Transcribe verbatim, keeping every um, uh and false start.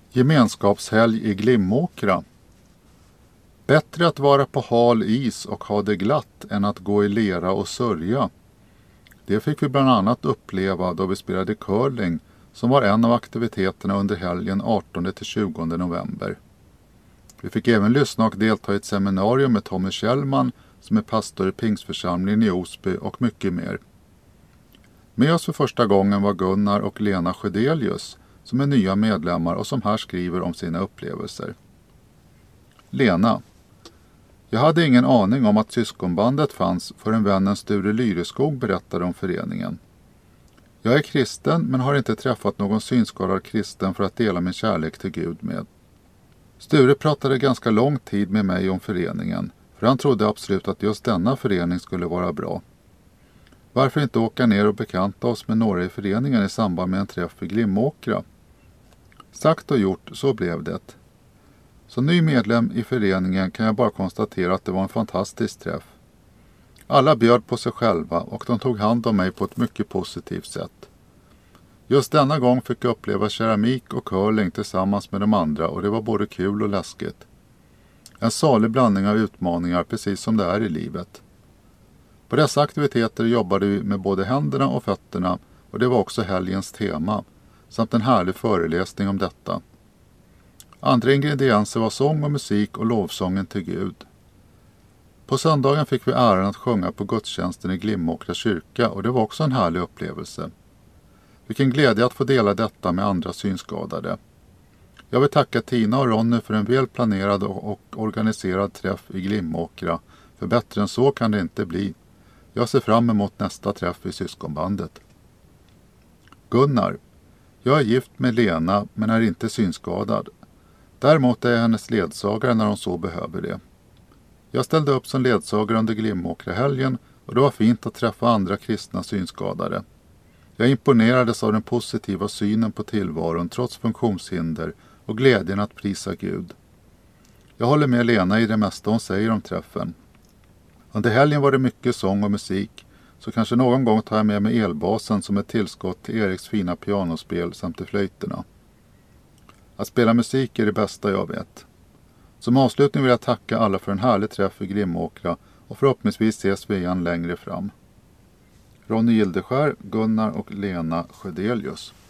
Gemenskapshelg i Glimåkra. Bättre att vara på hal is och ha det glatt än att gå i lera och sörja. Det fick vi bland annat uppleva då vi spelade curling, som var en av aktiviteterna under helgen artonde till tjugonde november. Vi fick även lyssna och delta i ett seminarium med Tommy Kjellman som är pastor i Pingsförsamlingen i Osby och mycket mer. Med oss för första gången var Gunnar och Lena Sjödelius som är nya medlemmar och som här skriver om sina upplevelser. Lena. Jag hade ingen aning om att syskonbandet fanns förrän vännen Sture Lyreskog berättade om föreningen. Jag är kristen men har inte träffat någon synskadad kristen för att dela min kärlek till Gud med. Sture pratade ganska lång tid med mig om föreningen, för han trodde absolut att just denna förening skulle vara bra. Varför inte åka ner och bekanta oss med några i föreningen i samband med en träff i Glimåkra? Sagt och gjort, så blev det. Som ny medlem i föreningen kan jag bara konstatera att det var en fantastisk träff. Alla bjöd på sig själva och de tog hand om mig på ett mycket positivt sätt. Just denna gång fick jag uppleva keramik och curling tillsammans med de andra och det var både kul och läskigt. En salig blandning av utmaningar precis som det är i livet. På dessa aktiviteter jobbade vi med både händerna och fötterna och det var också helgens tema, samt en härlig föreläsning om detta. Andra ingredienser var sång och musik och lovsången till Gud. På söndagen fick vi äran att sjunga på gudstjänsten i Glimåkra kyrka och det var också en härlig upplevelse. Vilken glädje att få dela detta med andra synskadade. Jag vill tacka Tina och Ronny för en väl planerad och organiserad träff i Glimåkra, för bättre än så kan det inte bli. Jag ser fram emot nästa träff i syskonbandet. Gunnar. Jag är gift med Lena men är inte synskadad. Däremot är jag hennes ledsagare när hon så behöver det. Jag ställde upp som ledsagare under Glimåkra-helgen och det var fint att träffa andra kristna synskadade. Jag imponerades av den positiva synen på tillvaron trots funktionshinder och glädjen att prisa Gud. Jag håller med Lena i det mesta hon säger om träffen. Under helgen var det mycket sång och musik, så kanske någon gång tar jag med mig elbasen som ett tillskott till Eriks fina pianospel samt till flöjterna. Att spela musik är det bästa jag vet. Som avslutning vill jag tacka alla för en härlig träff i Glimåkra och förhoppningsvis ses vi igen längre fram. Ronny Gildeskär, Gunnar och Lena Sjödelius.